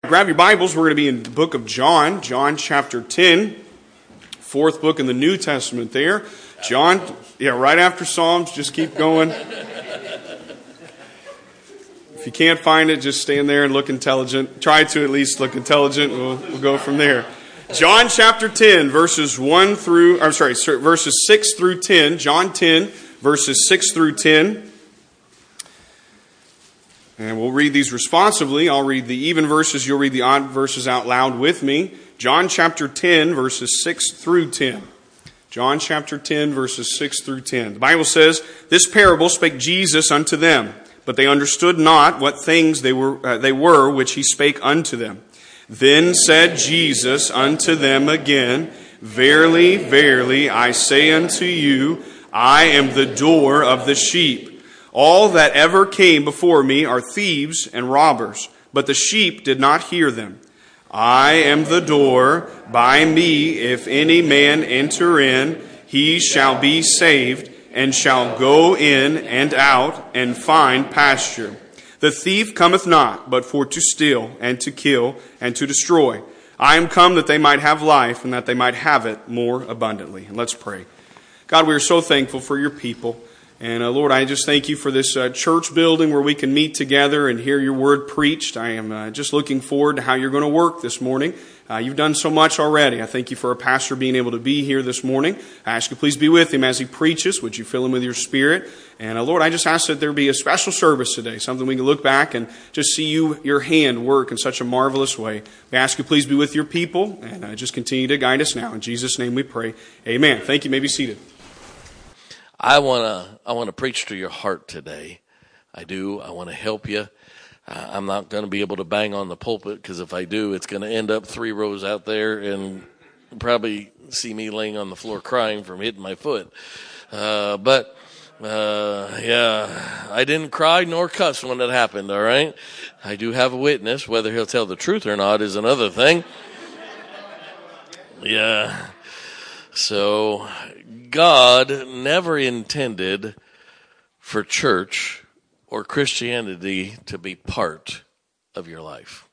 Grab your Bibles. We're going to be in the book of John, John chapter 10, fourth book in the New Testament there. John, right after Psalms, just keep going. If you can't find it, just stand there and look intelligent. Try to at least look intelligent. We'll go from there. John chapter 10, verses 6 through 10. John 10, verses 6 through 10. And we'll read these responsively. I'll read the even verses. You'll read the odd verses out loud with me. John chapter 10, verses 6 through 10. John chapter 10, verses 6 through 10. The Bible says, "This parable spake Jesus unto them, but they understood not what things they were which he spake unto them. Then said Jesus unto them again, Verily, verily, I say unto you, I am the door of the sheep. All that ever came before me are thieves and robbers, but the sheep did not hear them. I am the door. By me, if any man enter in, he shall be saved, and shall go in and out, and find pasture. The thief cometh not, but for to steal, and to kill, and to destroy. I am come that they might have life, and that they might have it more abundantly." And let's pray. God, we are so thankful for your people. And Lord, I just thank you for this church building where we can meet together and hear your word preached. I am just looking forward to how you're going to work this morning. You've done so much already. I thank you for our pastor being able to be here this morning. I ask you please be with him as he preaches. Would you fill him with your spirit? And Lord, I just ask that there be a special service today, something we can look back and just see your hand work in such a marvelous way. We ask you please be with your people and just continue to guide us now. In Jesus' name we pray. Amen. Thank you. You may be seated. I want to preach to your heart today. I do. I want to help you. I'm not going to be able to bang on the pulpit because if I do, it's going to end up 3 rows out there and probably see me laying on the floor crying from hitting my foot. I didn't cry nor cuss when it happened, all right? I do have a witness. Whether he'll tell the truth or not is another thing. Yeah. So God never intended for church or Christianity to be part of your life.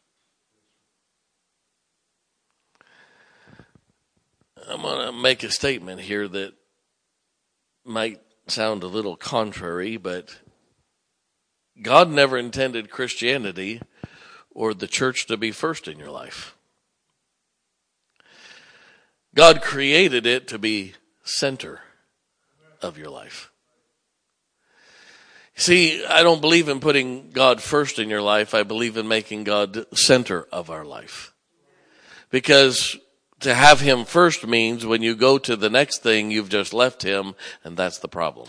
I'm going to make a statement here that might sound a little contrary, but God never intended Christianity or the church to be first in your life. God created it to be center of your life. See, I don't believe in putting God first in your life. I believe in making God center of our life. Because to have him first means when you go to the next thing, you've just left him, and that's the problem.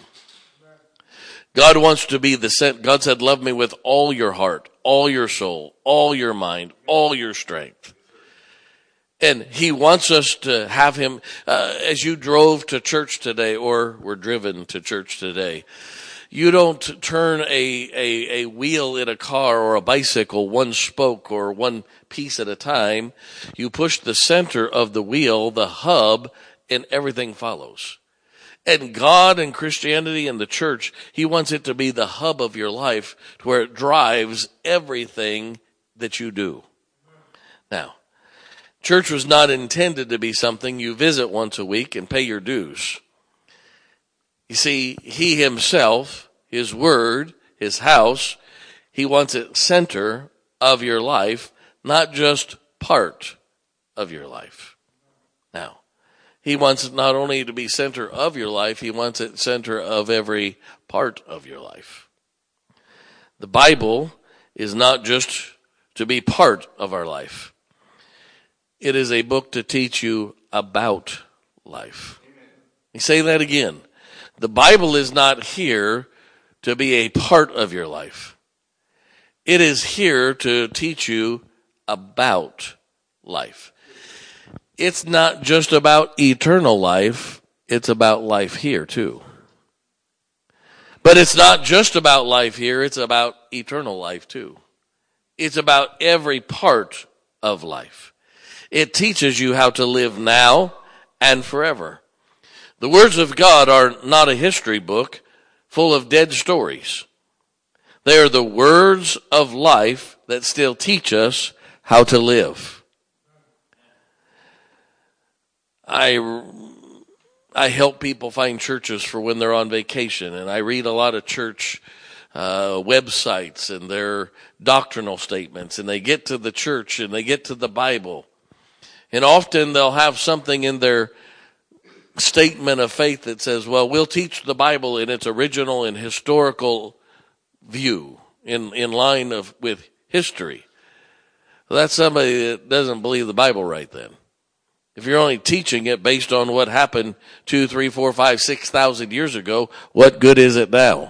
God wants to be the center. God said, love me with all your heart, all your soul, all your mind, all your strength. And he wants us to have him, as you drove to church today or were driven to church today, you don't turn a wheel in a car or a bicycle one spoke or one piece at a time. You push the center of the wheel, the hub, and everything follows. And God and Christianity and the church, he wants it to be the hub of your life to where it drives everything that you do. Now, church was not intended to be something you visit once a week and pay your dues. You see, he himself, his word, his house, he wants it center of your life, not just part of your life. Now, he wants it not only to be center of your life, he wants it center of every part of your life. The Bible is not just to be part of our life. It is a book to teach you about life. Let me say that again. The Bible is not here to be a part of your life. It is here to teach you about life. It's not just about eternal life. It's about life here too. But it's not just about life here. It's about eternal life too. It's about every part of life. It teaches you how to live now and forever. The words of God are not a history book full of dead stories. They are the words of life that still teach us how to live. I help people find churches for when they're on vacation, and I read a lot of church websites and their doctrinal statements, and they get to the church and they get to the Bible, and often they'll have something in their statement of faith that says, well, we'll teach the Bible in its original and historical view, in line with history. Well, that's somebody that doesn't believe the Bible right then. If you're only teaching it based on what happened 2, 3, 4, 5, 6,000 years ago, what good is it now?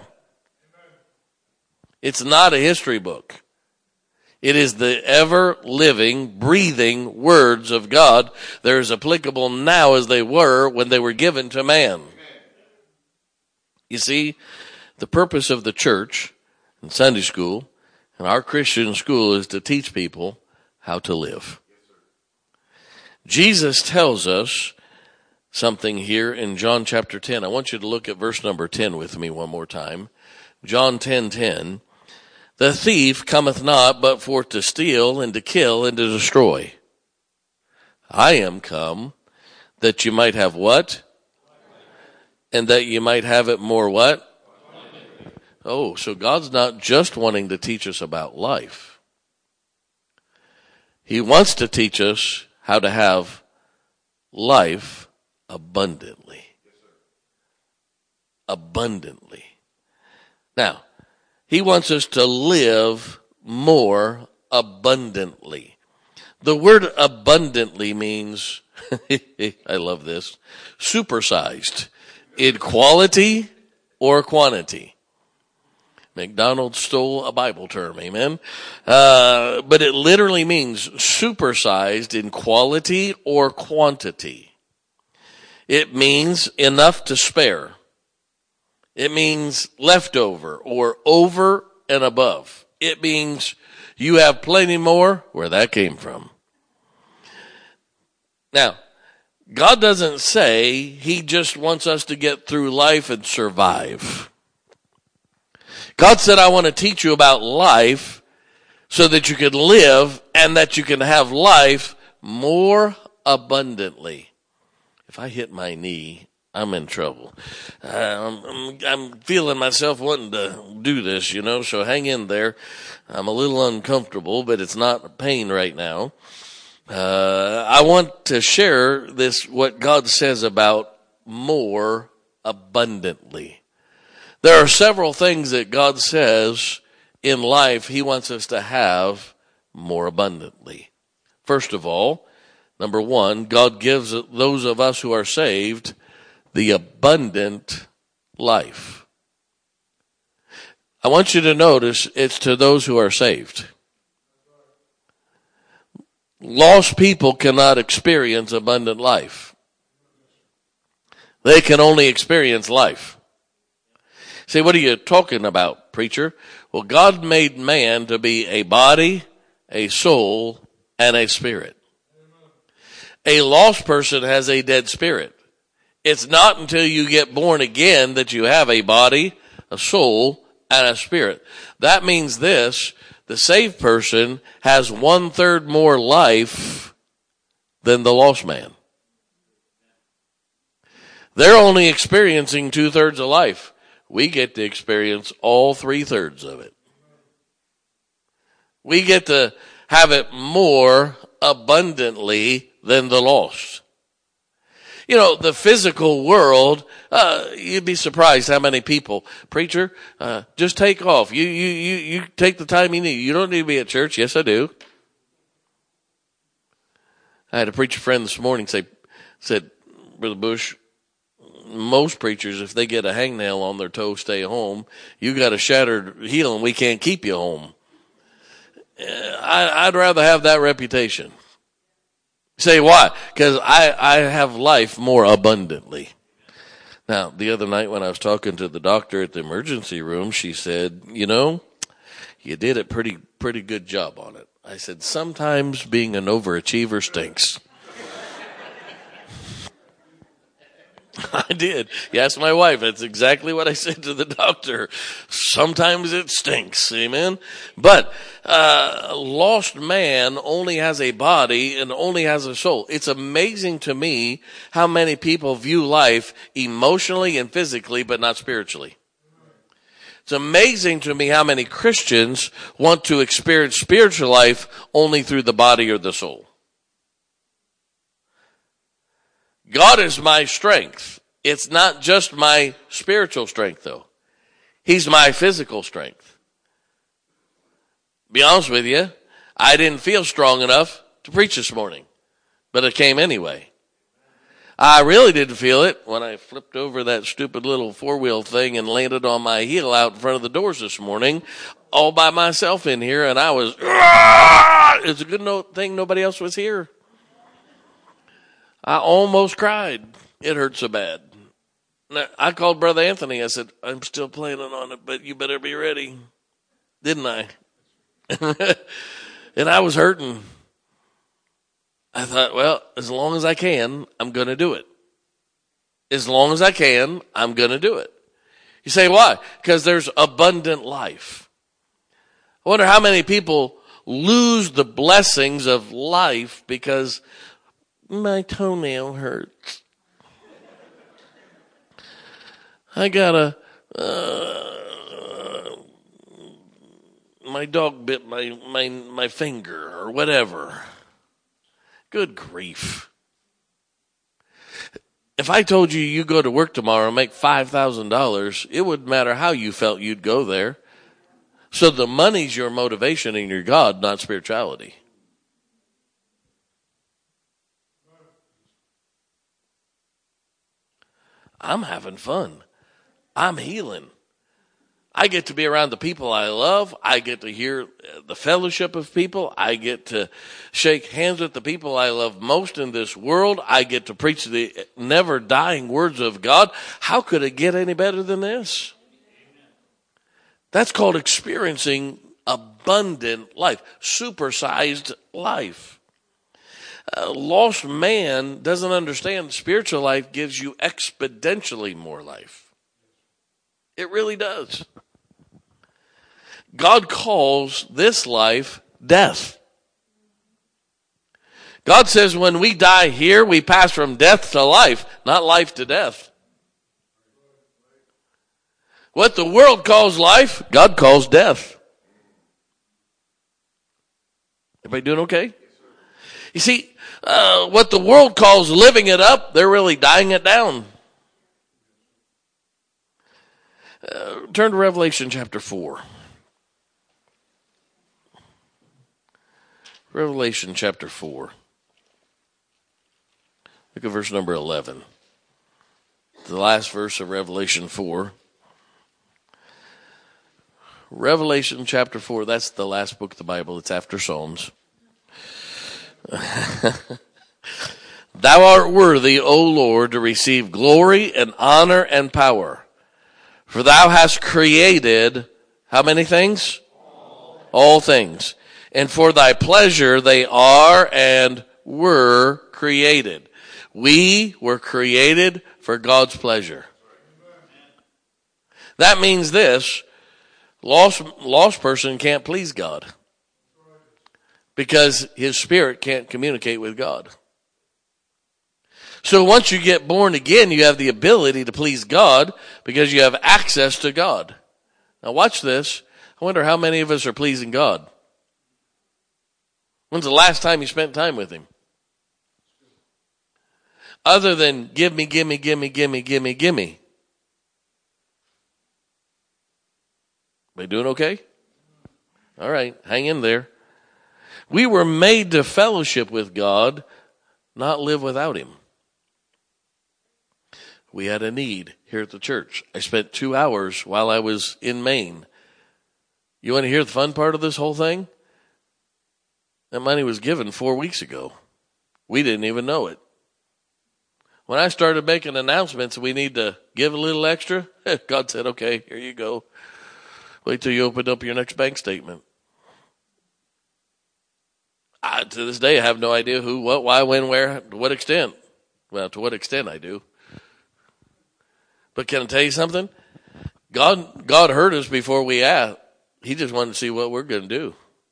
It's not a history book. It is the ever-living, breathing words of God. They're as applicable now as they were when they were given to man. You see, the purpose of the church and Sunday school and our Christian school is to teach people how to live. Jesus tells us something here in John chapter 10. I want you to look at verse number 10 with me one more time. John 10:10. The thief cometh not but for to steal and to kill and to destroy. I am come that you might have what? And that you might have it more what? Oh, so God's not just wanting to teach us about life. He wants to teach us how to have life abundantly. Abundantly. Now, He wants us to live more abundantly. The word abundantly means, I love this, supersized in quality or quantity. McDonald's stole a Bible term, amen? But it literally means supersized in quality or quantity. It means enough to spare. It means leftover or over and above. It means you have plenty more where that came from. Now, God doesn't say He just wants us to get through life and survive. God said, I want to teach you about life so that you can live and that you can have life more abundantly. If I hit my knee, I'm in trouble. I'm feeling myself wanting to do this, so hang in there. I'm a little uncomfortable, but it's not pain right now. I want to share this, what God says about more abundantly. There are several things that God says in life He wants us to have more abundantly. First of all, number one, God gives those of us who are saved the abundant life. I want you to notice it's to those who are saved. Lost people cannot experience abundant life. They can only experience life. Say, what are you talking about, preacher? Well, God made man to be a body, a soul, and a spirit. A lost person has a dead spirit. It's not until you get born again that you have a body, a soul, and a spirit. That means this: the saved person has 1/3 more life than the lost man. They're only experiencing 2/3 of life. We get to experience all 3/3 of it. We get to have it more abundantly than the lost. The physical world, you'd be surprised how many people, preacher, just take off. You take the time you need. You don't need to be at church. Yes, I do. I had a preacher friend this morning said, Brother Bush, most preachers, if they get a hangnail on their toe, stay home. You got a shattered heel and we can't keep you home. I'd rather have that reputation. Say why? Because I have life more abundantly. Now, the other night when I was talking to the doctor at the emergency room, she said, you did a pretty good job on it. I said, sometimes being an overachiever stinks. I did. You asked my wife. That's exactly what I said to the doctor. Sometimes it stinks. Amen. But lost man only has a body and only has a soul. It's amazing to me how many people view life emotionally and physically, but not spiritually. It's amazing to me how many Christians want to experience spiritual life only through the body or the soul. God is my strength. It's not just my spiritual strength, though. He's my physical strength. Be honest with you, I didn't feel strong enough to preach this morning, but it came anyway. I really didn't feel it when I flipped over that stupid little four-wheel thing and landed on my heel out in front of the doors this morning, all by myself in here, and I was, it's a good thing nobody else was here. I almost cried. It hurt so bad. I called Brother Anthony. I said, I'm still planning on it, but you better be ready. Didn't I? And I was hurting. I thought, well, as long as I can, I'm going to do it. As long as I can, I'm going to do it. You say, why? Because there's abundant life. I wonder how many people lose the blessings of life because my toenail hurts. I got my dog bit my finger or whatever. Good grief. If I told you you go to work tomorrow and make $5,000, it wouldn't matter how you felt, you'd go there. So the money's your motivation and your God, not spirituality. I'm having fun. I'm healing. I get to be around the people I love. I get to hear the fellowship of people. I get to shake hands with the people I love most in this world. I get to preach the never dying words of God. How could it get any better than this? That's called experiencing abundant life, supersized life. A lost man doesn't understand spiritual life gives you exponentially more life. It really does. God calls this life death. God says when we die here, we pass from death to life, not life to death. What the world calls life, God calls death. Everybody doing okay? You see, what the world calls living it up, they're really dying it down. Turn to Revelation chapter 4. Revelation chapter 4. Look at verse number 11. The last verse of Revelation 4. Revelation chapter 4, that's the last book of the Bible. It's after Psalms. Thou art worthy, O Lord, to receive glory and honor and power. For thou hast created, how many things? All things. And for thy pleasure they are and were created. We were created for God's pleasure. That means this, lost person can't please God. Because his spirit can't communicate with God. So once you get born again, you have the ability to please God because you have access to God. Now watch this. I wonder how many of us are pleasing God. When's the last time you spent time with him? Other than give me. We doing okay? All right, hang in there. We were made to fellowship with God, not live without him. We had a need here at the church. I spent 2 hours while I was in Maine. You want to hear the fun part of this whole thing? That money was given 4 weeks ago. We didn't even know it. When I started making announcements, we need to give a little extra. God said, okay, here you go. Wait till you open up your next bank statement. To this day, I have no idea who, what, why, when, where, to what extent. Well, to what extent I do. But can I tell you something? God heard us before we asked. He just wanted to see what we're going to do.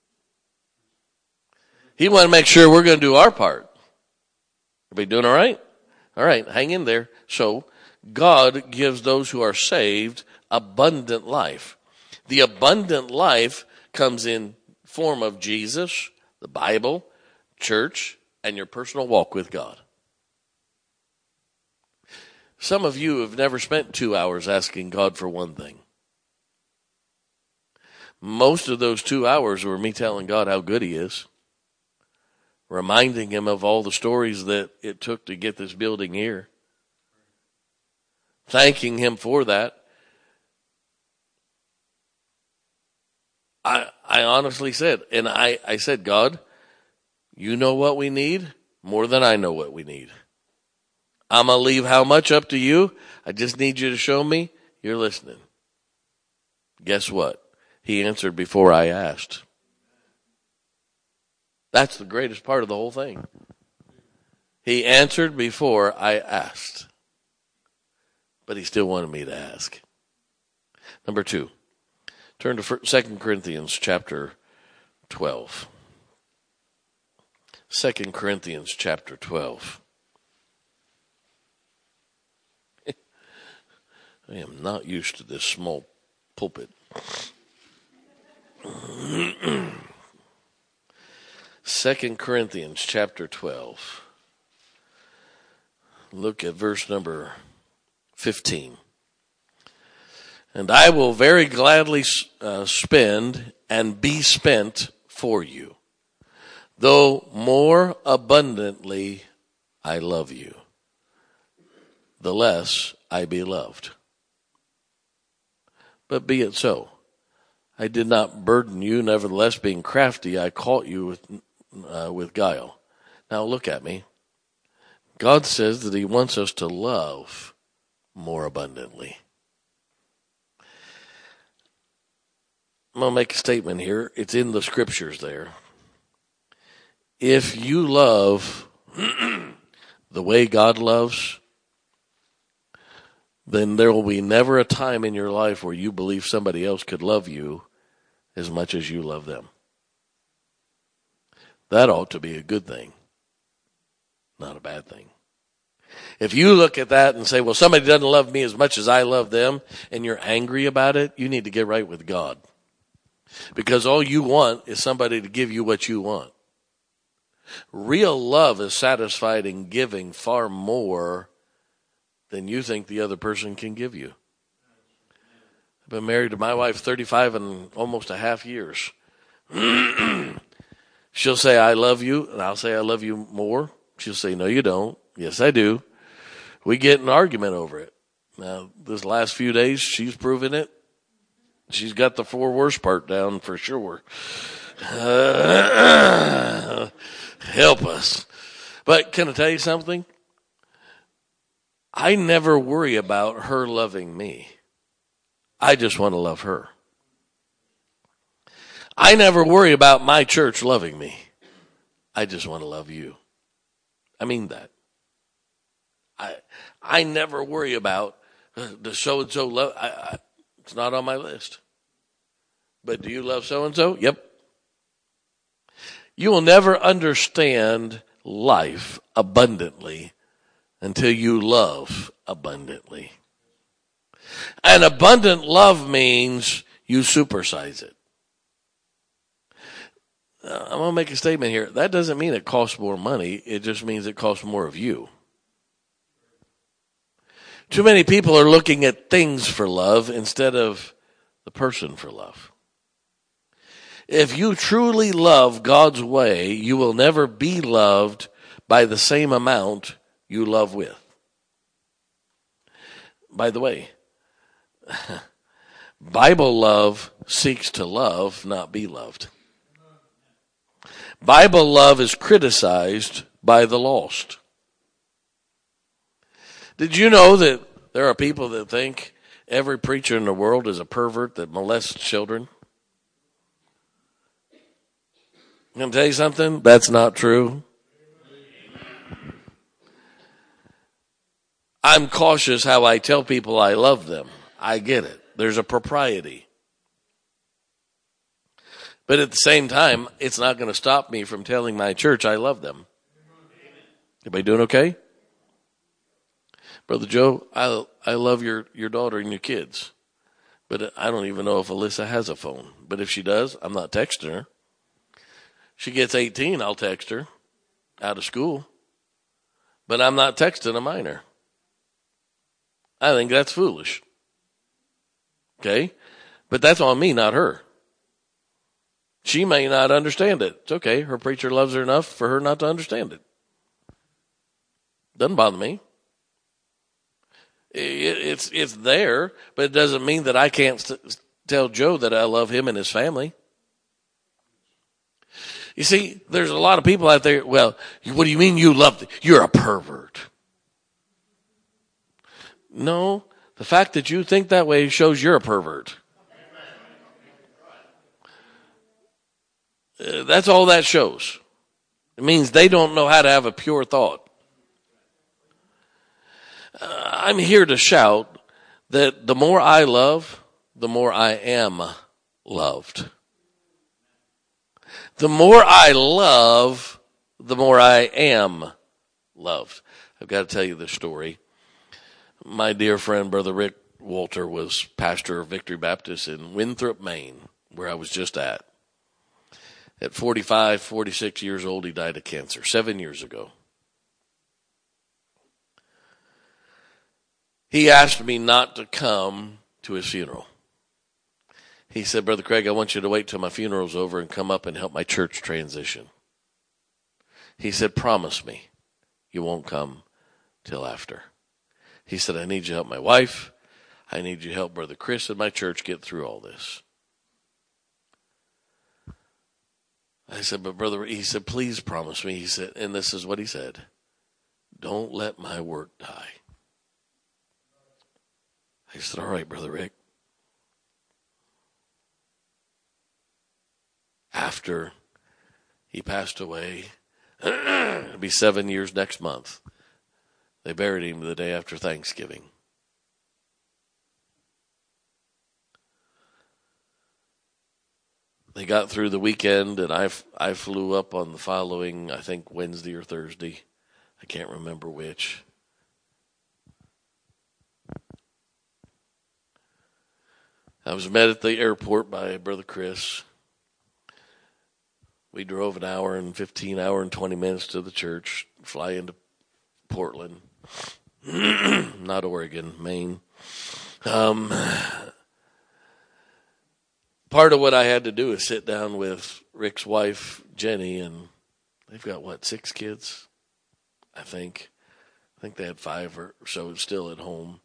He wanted to make sure we're going to do our part. Everybody doing all right? All right, hang in there. So, God gives those who are saved abundant life. The abundant life comes in form of Jesus, the Bible, church, and your personal walk with God. Some of you have never spent 2 hours asking God for one thing. Most of those 2 hours were me telling God how good he is, reminding him of all the stories that it took to get this building here, thanking him for that. I honestly said, and I said, God, you know what we need more than I know what we need. I'm going to leave how much up to you. I just need you to show me you're listening. Guess what? He answered before I asked. That's the greatest part of the whole thing. He answered before I asked. But he still wanted me to ask. Number 2. Turn to 2 Corinthians chapter 12. 2 Corinthians chapter 12. I am not used to this small pulpit. 2 Corinthians chapter 12. Look at verse number 15. And I will very gladly spend and be spent for you, though more abundantly I love you, the less I be loved. But be it so. I did not burden you, nevertheless, being crafty, I caught you with guile. Now look at me. God says that he wants us to love more abundantly. I'm going to make a statement here. It's in the scriptures there. If you love the way God loves, then there will be never a time in your life where you believe somebody else could love you as much as you love them. That ought to be a good thing, not a bad thing. If you look at that and say, well, somebody doesn't love me as much as I love them, and you're angry about it, you need to get right with God. Because all you want is somebody to give you what you want. Real love is satisfied in giving far more than you think the other person can give you. I've been married to my wife 35 and almost a half years. She'll say, I love you, and I'll say, I love you more. She'll say, no, you don't. Yes, I do. We get in an argument over it. Now, this last few days, she's proven it. She's got the 4 worst part down for sure. Help us. But can I tell you something? I never worry about her loving me. I just want to love her. I never worry about my church loving me. I just want to love you. I mean that. I never worry about does so-and-so love. It's not on my list. But do you love so-and-so? Yep. You will never understand life abundantly until you love abundantly. And abundant love means you supersize it. I'm going to make a statement here. That doesn't mean it costs more money. It just means it costs more of you. Too many people are looking at things for love instead of the person for love. If you truly love God's way, you will never be loved by the same amount you love with. By the way, Bible love seeks to love, not be loved. Bible love is criticized by the lost. Did you know that there are people that think every preacher in the world is a pervert that molests children? I'm going to tell you something. That's not true. I'm cautious how I tell people I love them. I get it. There's a propriety. But at the same time, it's not going to stop me from telling my church I love them. Everybody doing okay? Brother Joe, I love your daughter and your kids. But I don't even know if Alyssa has a phone. But if she does, I'm not texting her. She gets 18, I'll text her out of school. But I'm not texting a minor. I think that's foolish. Okay? But that's on me, not her. She may not understand it. It's okay. Her preacher loves her enough for her not to understand it. Doesn't bother me. It's there, but it doesn't mean that I can't tell Joe that I love him and his family. You see, there's a lot of people out there, well, what do you mean you love them? You're a pervert. No, the fact that you think that way shows you're a pervert. That's all that shows. It means they don't know how to have a pure thought. I'm here to shout that the more I love, the more I am loved. The more I love, the more I am loved. I've got to tell you this story. My dear friend, Brother Rick Walter, was pastor of Victory Baptist in Winthrop, Maine, where I was just at. At 45, 46 years old, he died of cancer 7 years ago. He asked me not to come to his funeral. He said, Brother Craig, I want you to wait till my funeral's over and come up and help my church transition. He said, promise me you won't come till after. He said, I need you to help my wife. I need you to help Brother Chris and my church get through all this. I said, but brother, he said, please promise me. He said, and this is what he said, don't let my work die. I said, all right, Brother Rick. After he passed away, it'll be 7 years next month. They buried him the day after Thanksgiving. They got through the weekend, and I flew up on the following, I think, Wednesday or Thursday. I can't remember which. I was met at the airport by Brother Chris. We drove an hour and 20 minutes to the church, fly into Portland, not Oregon, Maine. Part of what I had to do is sit down with Rick's wife, Jenny, and they've got, 6 kids, I think. I think they had 5 or so still at home.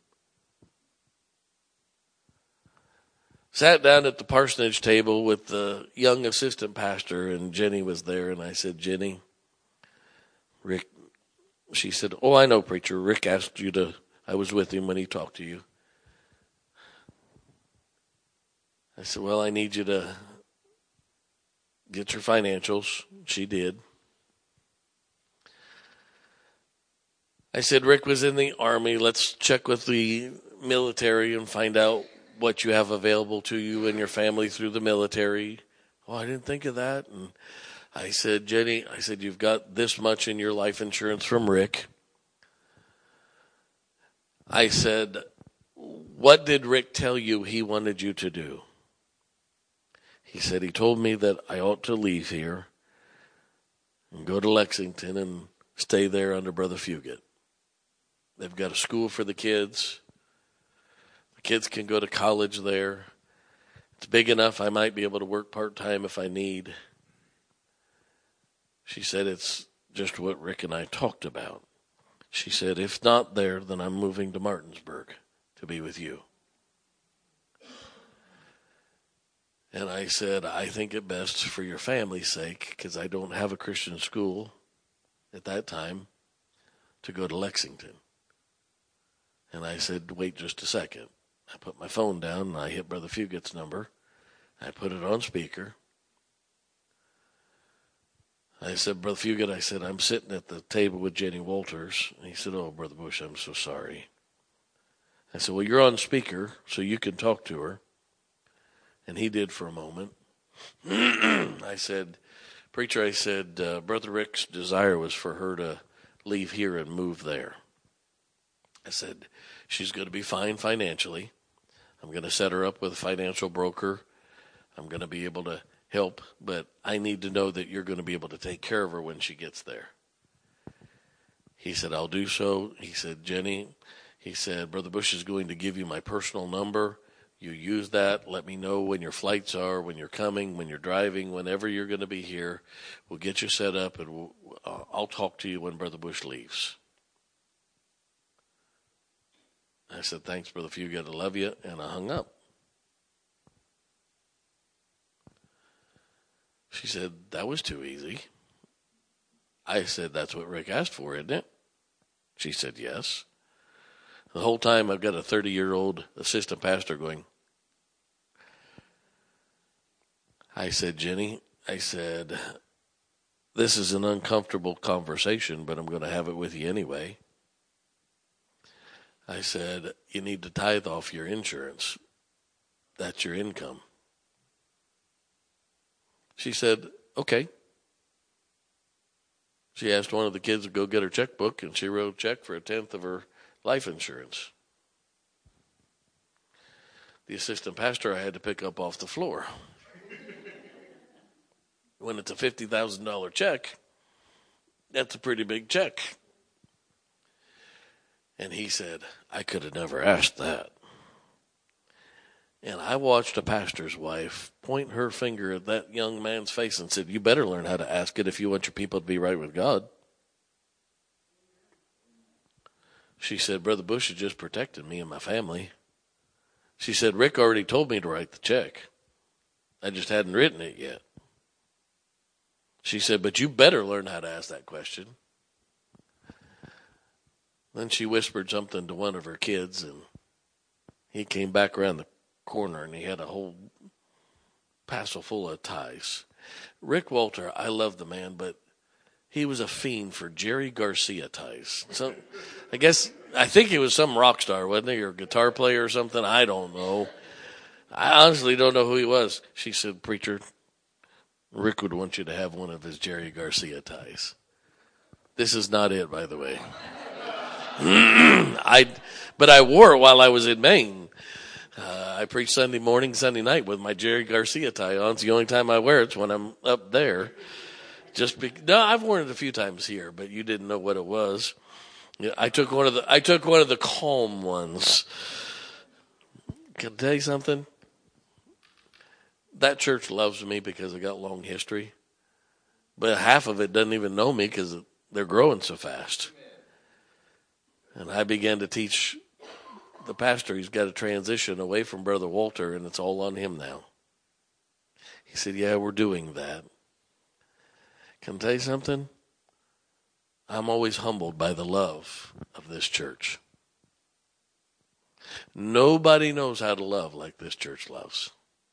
Sat down at the parsonage table with the young assistant pastor, and Jenny was there, and I said, Jenny, Rick, she said, oh, I know, preacher. Rick asked you to, I was with him when he talked to you. I said, well, I need you to get your financials. She did. I said, Rick was in the Army. Let's check with the military and find out what you have available to you and your family through the military. Oh, I didn't think of that. And I said, Jenny, you've got this much in your life insurance from Rick. I said, what did Rick tell you he wanted you to do? He said, he told me that I ought to leave here and go to Lexington and stay there under Brother Fugit. They've got a school for the kids. The kids can go to college there. It's big enough I might be able to work part-time if I need. She said, it's just what Rick and I talked about. She said, if not there, then I'm moving to Martinsburg to be with you. And I said, I think it best for your family's sake, because I don't have a Christian school at that time, to go to Lexington. And I said, wait just a second. I put my phone down and I hit Brother Fugit's number. I put it on speaker. I said, Brother Fugit, I said, I'm sitting at the table with Jenny Walters. And he said, oh, Brother Bush, I'm so sorry. I said, well, you're on speaker, so you can talk to her. And he did for a moment. I said, preacher, I said, Brother Rick's desire was for her to leave here and move there. I said, she's going to be fine financially. I'm going to set her up with a financial broker. I'm going to be able to help, but I need to know that you're going to be able to take care of her when she gets there. He said, I'll do so. He said, Jenny, he said, Brother Bush is going to give you my personal number. You use that. Let me know when your flights are, when you're coming, when you're driving, whenever you're going to be here. We'll get you set up, and I'll talk to you when Brother Bush leaves. I said, thanks, Brother Fugit. I love you, and I hung up. She said, that was too easy. I said, that's what Rick asked for, isn't it? She said, yes. The whole time I've got a 30-year-old assistant pastor going. I said, Jenny, I said, this is an uncomfortable conversation, but I'm going to have it with you anyway. I said, you need to tithe off your insurance. That's your income. She said, okay. She asked one of the kids to go get her checkbook, and she wrote a check for 1/10 of her life insurance. The assistant pastor I had to pick up off the floor. When it's a $50,000 check, that's a pretty big check. And he said, I could have never asked that. And I watched a pastor's wife point her finger at that young man's face and said, you better learn how to ask it if you want your people to be right with God. She said, Brother Bush is just protecting me and my family. She said, Rick already told me to write the check. I just hadn't written it yet. She said, but you better learn how to ask that question. Then she whispered something to one of her kids, and he came back around the corner, and he had a whole parcel full of ties. Rick Walter, I love the man, but he was a fiend for Jerry Garcia ties. So I think he was some rock star, wasn't he, or guitar player or something? I don't know. I honestly don't know who he was. She said, preacher, Rick would want you to have one of his Jerry Garcia ties. This is not it, by the way. But I wore it while I was in Maine. I preach Sunday morning, Sunday night with my Jerry Garcia tie on. It's the only time I wear it when I'm up there. No, I've worn it a few times here, but you didn't know what it was. Yeah, I took one of the calm ones. Can I tell you something? That church loves me because I got long history, but half of it doesn't even know me because they're growing so fast. And I began to teach the pastor he's got to transition away from Brother Walter, and it's all on him now. He said, yeah, we're doing that. Can I tell you something? I'm always humbled by the love of this church. Nobody knows how to love like this church loves.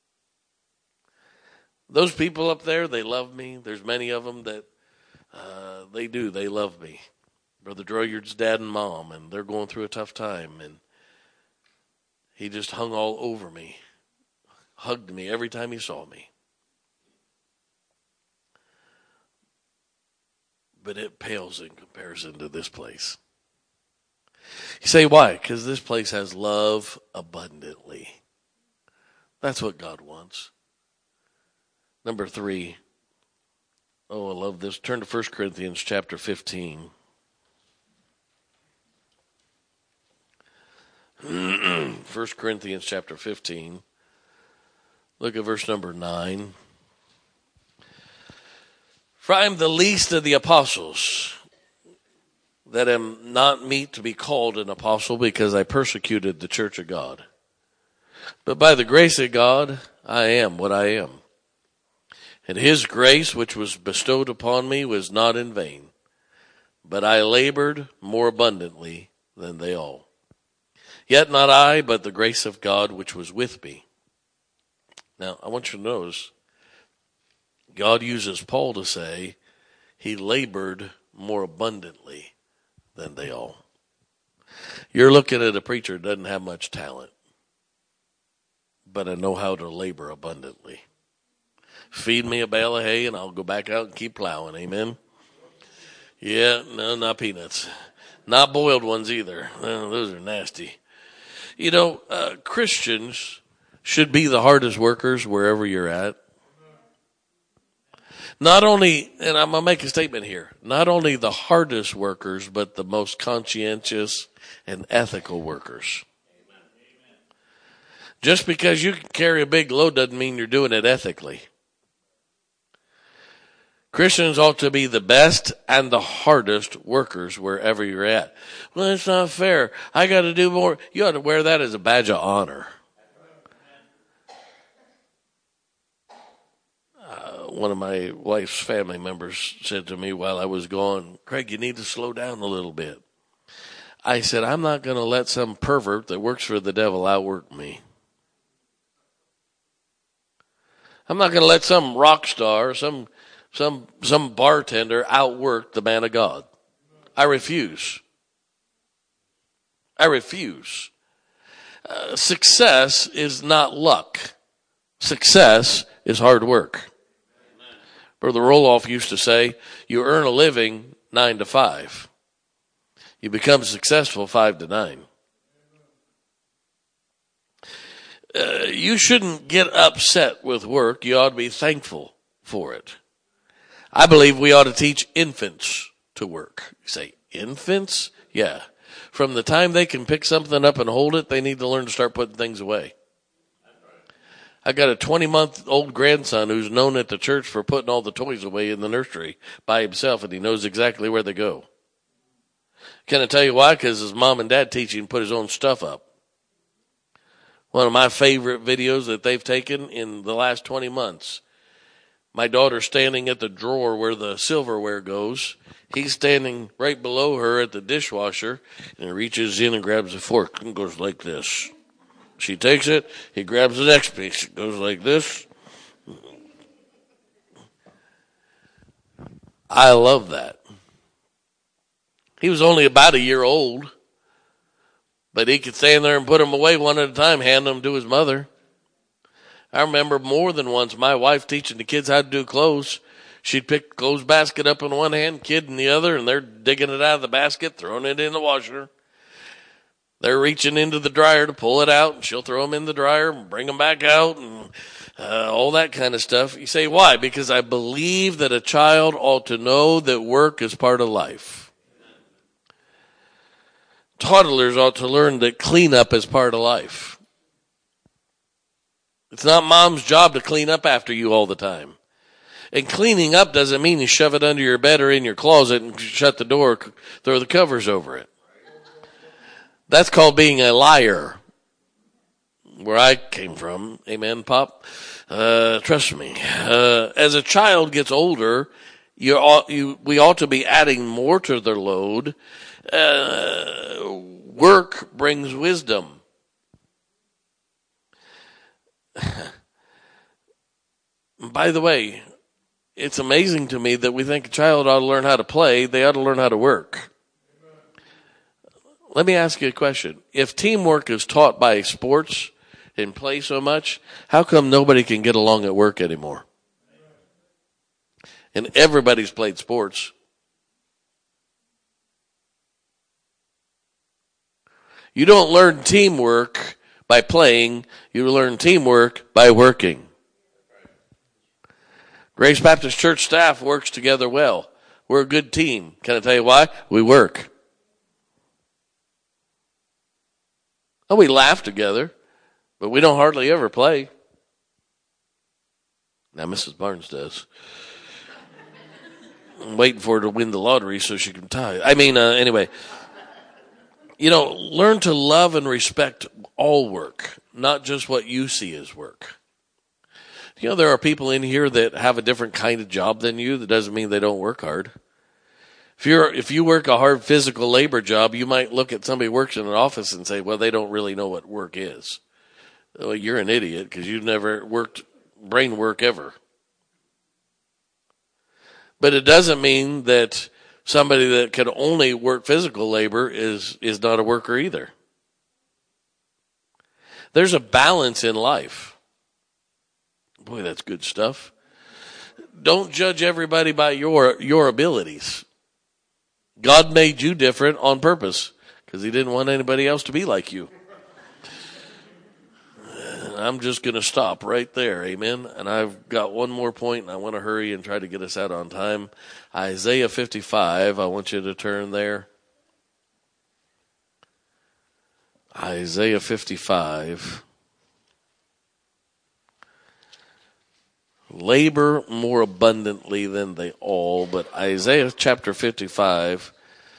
Those people up there, they love me. There's many of them that they do. They love me. Brother Droyard's dad and mom, and they're going through a tough time, and he just hung all over me, hugged me every time he saw me. But it pales in comparison to this place. You say, why? Because this place has love abundantly. That's what God wants. Number 3. Oh, I love this. Turn to 1 Corinthians chapter 15. 1 Corinthians chapter 15. Look at verse number 9. For I am the least of the apostles, that am not meet to be called an apostle, because I persecuted the church of God. But by the grace of God, I am what I am. And his grace, which was bestowed upon me, was not in vain, but I labored more abundantly than they all. Yet not I, but the grace of God which was with me. Now, I want you to notice, God uses Paul to say, he labored more abundantly than they all. You're looking at a preacher who doesn't have much talent, but I know how to labor abundantly. Feed me a bale of hay and I'll go back out and keep plowing. Amen. Yeah, no, not peanuts. Not boiled ones either. Those are nasty. You know, Christians should be the hardest workers wherever you're at. Not only, and I'm going to make a statement here, not only the hardest workers, but the most conscientious and ethical workers. Just because you can carry a big load doesn't mean you're doing it ethically. Christians ought to be the best and the hardest workers wherever you're at. Well, it's not fair. I got to do more. You ought to wear that as a badge of honor. One of my wife's family members said to me while I was gone, Craig, you need to slow down a little bit. I said, I'm not going to let some pervert that works for the devil outwork me. I'm not going to let some rock star, some bartender outwork the man of God. I refuse. Success is not luck. Success is hard work. Brother Roloff used to say, you earn a living 9 to 5. You become successful 5 to 9. You shouldn't get upset with work. You ought to be thankful for it. I believe we ought to teach infants to work. You say, infants? Yeah. From the time they can pick something up and hold it, they need to learn to start putting things away. I got a 20-month-old grandson who's known at the church for putting all the toys away in the nursery by himself, and he knows exactly where they go. Can I tell you why? Because his mom and dad teach him to put his own stuff up. One of my favorite videos that they've taken in the last 20 months. My daughter's standing at the drawer where the silverware goes. He's standing right below her at the dishwasher, and he reaches in and grabs a fork and goes like this. She takes it. He grabs the next piece. It goes like this. I love that. He was only about a year old, but he could stand there and put them away one at a time, hand them to his mother. I remember more than once my wife teaching the kids how to do clothes. She'd pick the clothes basket up in one hand, kid in the other, and they're digging it out of the basket, throwing it in the washer. They're reaching into the dryer to pull it out, and she'll throw them in the dryer and bring them back out, and all that kind of stuff. You say, why? Because I believe that a child ought to know that work is part of life. Toddlers ought to learn that cleanup is part of life. It's not mom's job to clean up after you all the time. And cleaning up doesn't mean you shove it under your bed or in your closet and shut the door, throw the covers over it. That's called being a liar. Where I came from, amen, Pop. Trust me. As a child gets older, we ought to be adding more to their load. Work brings wisdom. By the way, it's amazing to me that we think a child ought to learn how to play. They ought to learn how to work. Let me ask you a question. If teamwork is taught by sports and play so much, how come nobody can get along at work anymore? And everybody's played sports. You don't learn teamwork by playing. You learn teamwork by working. Grace Baptist Church staff works together well. We're a good team. Can I tell you why? We work. Oh, we laugh together, but we don't hardly ever play. Now, Mrs. Barnes does. I'm waiting for her to win the lottery so she can tie. Anyway. Learn to love and respect all work, not just what you see as work. There are people in here that have a different kind of job than you. That doesn't mean they don't work hard. If you work a hard physical labor job, you might look at somebody who works in an office and say, well, they don't really know what work is. Well, you're an idiot because you've never worked brain work ever. But it doesn't mean that somebody that can only work physical labor is not a worker either. There's a balance in life. Boy, that's good stuff. Don't judge everybody by your abilities. God made you different on purpose because he didn't want anybody else to be like you. I'm just going to stop right there. Amen. And I've got one more point, and I want to hurry and try to get us out on time. Isaiah 55. I want you to turn there. Isaiah 55. Labor more abundantly than they all, but Isaiah chapter 55.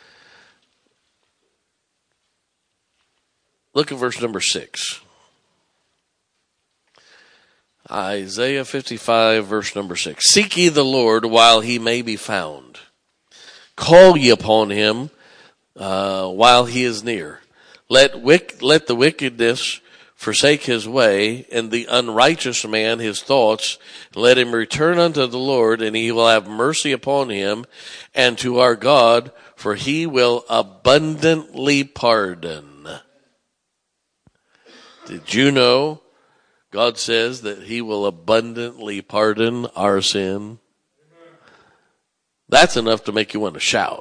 Look at verse number 6. Isaiah 55, verse number 6. Seek ye the Lord while he may be found. Call ye upon him while he is near. Let the wickedness forsake his way, and the unrighteous man his thoughts. Let him return unto the Lord, and he will have mercy upon him, and to our God, for he will abundantly pardon. Did you know God says that he will abundantly pardon our sin? That's enough to make you want to shout.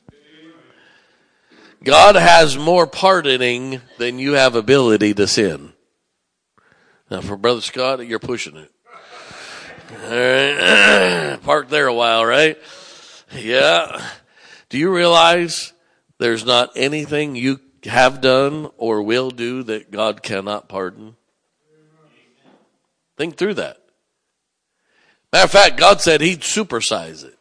God has more pardoning than you have ability to sin. Now for Brother Scott, you're pushing it. All right. Park there a while, right? Yeah. Do you realize there's not anything you have done or will do that God cannot pardon? Think through that. Matter of fact, God said he'd supersize it.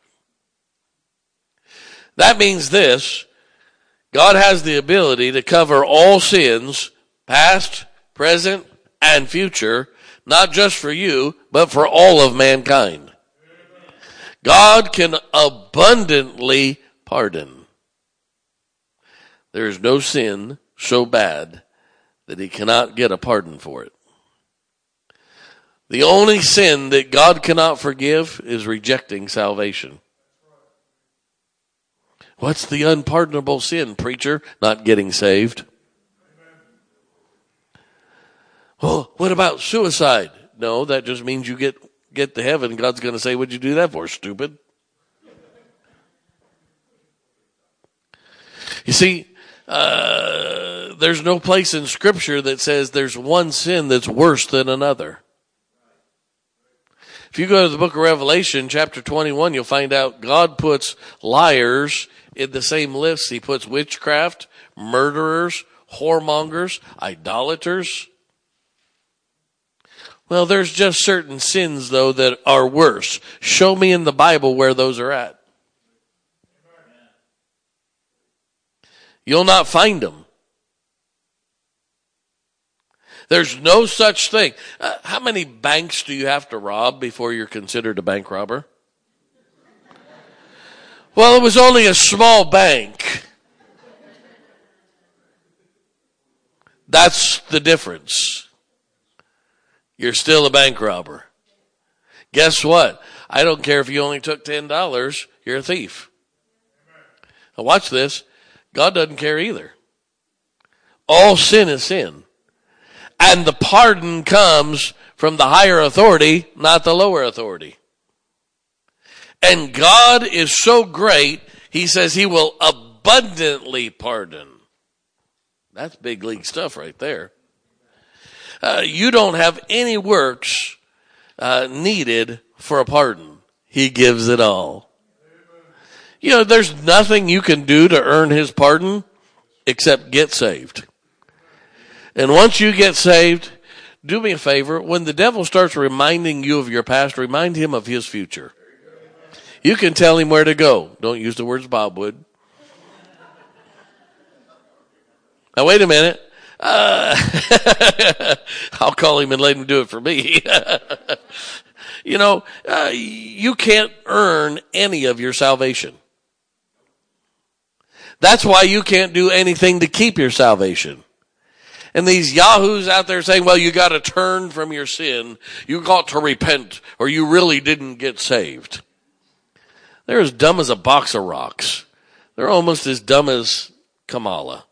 That means this: God has the ability to cover all sins, past, present, and future, not just for you, but for all of mankind. God can abundantly pardon. There is no sin so bad that he cannot get a pardon for it. The only sin that God cannot forgive is rejecting salvation. What's the unpardonable sin, preacher? Not getting saved. Well, what about suicide? No, that just means you get to heaven. God's going to say, what'd you do that for, stupid? You see, there's no place in Scripture that says there's one sin that's worse than another. If you go to the book of Revelation, chapter 21, you'll find out God puts liars in the same list. He puts witchcraft, murderers, whoremongers, idolaters. Well, there's just certain sins, though, that are worse. Show me in the Bible where those are at. You'll not find them. There's no such thing. How many banks do you have to rob before you're considered a bank robber? Well, it was only a small bank. That's the difference. You're still a bank robber. Guess what? I don't care if you only took $10, you're a thief. Now watch this. God doesn't care either. All sin is sin. And the pardon comes from the higher authority, not the lower authority. And God is so great, he says he will abundantly pardon. That's big league stuff right there. You don't have any works needed for a pardon. He gives it all. You know, there's nothing you can do to earn his pardon except get saved. And once you get saved, do me a favor. When the devil starts reminding you of your past, remind him of his future. You can tell him where to go. Don't use the words Bob would. Now, wait a minute. I'll call him and let him do it for me. You know, you can't earn any of your salvation. That's why you can't do anything to keep your salvation. And these yahoos out there saying, well, you got to turn from your sin. You got to repent or you really didn't get saved. They're as dumb as a box of rocks. They're almost as dumb as Kamala.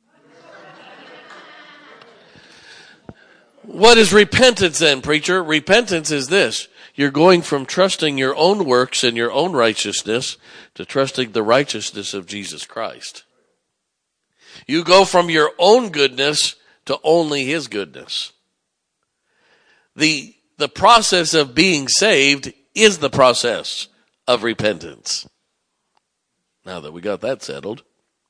What is repentance then, preacher? Repentance is this. You're going from trusting your own works and your own righteousness to trusting the righteousness of Jesus Christ. You go from your own goodness to only his goodness. The process of being saved is the process of repentance. Now that we got that settled,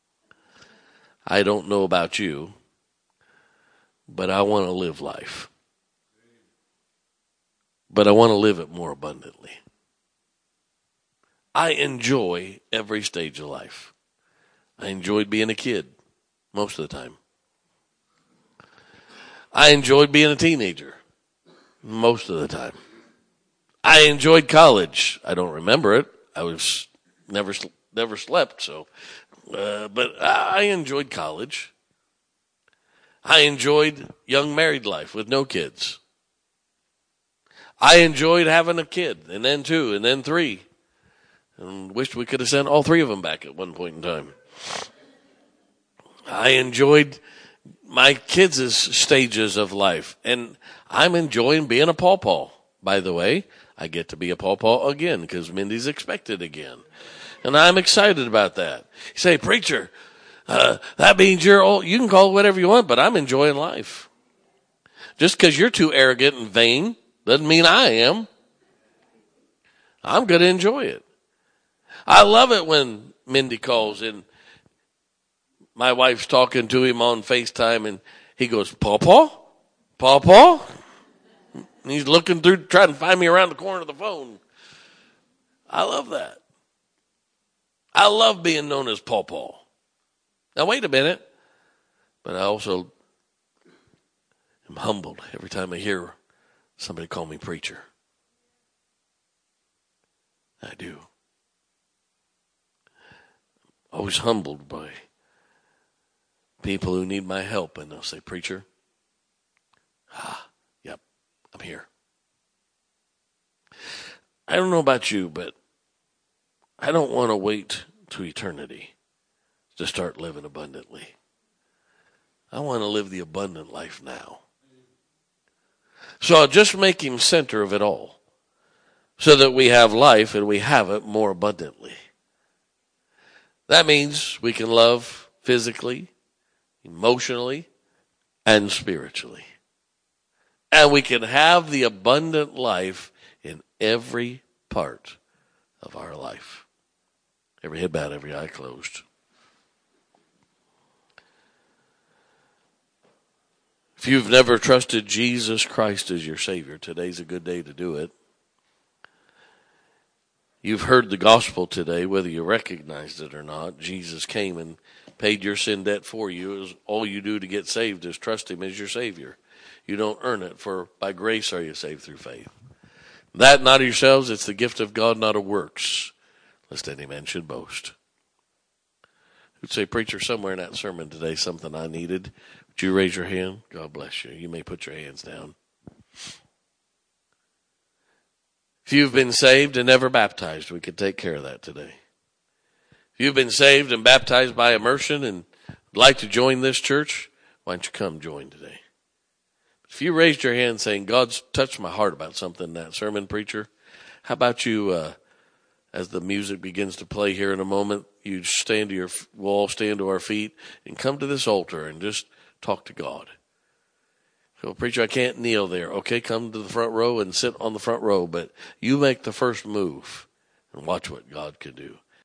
I don't know about you, but I want to live life. But I want to live it more abundantly. I enjoy every stage of life. I enjoyed being a kid most of the time. I enjoyed being a teenager most of the time. I enjoyed college. I don't remember it. I was never slept, so. But I enjoyed college. I enjoyed young married life with no kids. I enjoyed having a kid, and then two, and then three. And wished we could have sent all three of them back at one point in time. I enjoyed my kids' stages of life. And I'm enjoying being a pawpaw. By the way, I get to be a pawpaw again because Mindy's expected again. And I'm excited about that. You say, preacher, that means you're old. You can call it whatever you want, but I'm enjoying life. Just because you're too arrogant and vain doesn't mean I am. I'm going to enjoy it. I love it when Mindy calls and my wife's talking to him on FaceTime and he goes, Pawpaw? Pawpaw? And he's looking through, trying to find me around the corner of the phone. I love that. I love being known as Pawpaw. Now, wait a minute. But I also am humbled every time I hear somebody call me preacher. I do. Always humbled by people who need my help, and they'll say, preacher, yep, I'm here. I don't know about you, but I don't want to wait to eternity to start living abundantly. I want to live the abundant life now. So I'll just make him center of it all so that we have life and we have it more abundantly. That means we can love physically, emotionally, and spiritually. And we can have the abundant life in every part of our life. Every head bowed, every eye closed. If you've never trusted Jesus Christ as your Savior, today's a good day to do it. You've heard the gospel today, whether you recognized it or not. Jesus came and paid your sin debt for you. All you do to get saved is trust him as your Savior. You don't earn it, for by grace are you saved through faith. That not of yourselves, it's the gift of God, not of works, lest any man should boast. Who'd say, preacher, somewhere in that sermon today, something I needed. Would you raise your hand? God bless you. You may put your hands down. If you've been saved and never baptized, we could take care of that today. If you've been saved and baptized by immersion and would like to join this church, why don't you come join today? If you raised your hand saying, God's touched my heart about something in that sermon, preacher, how about you, as the music begins to play here in a moment, you we'll all stand to our feet and come to this altar and just talk to God. So, preacher, I can't kneel there. Okay, come to the front row and sit on the front row, but you make the first move and watch what God can do.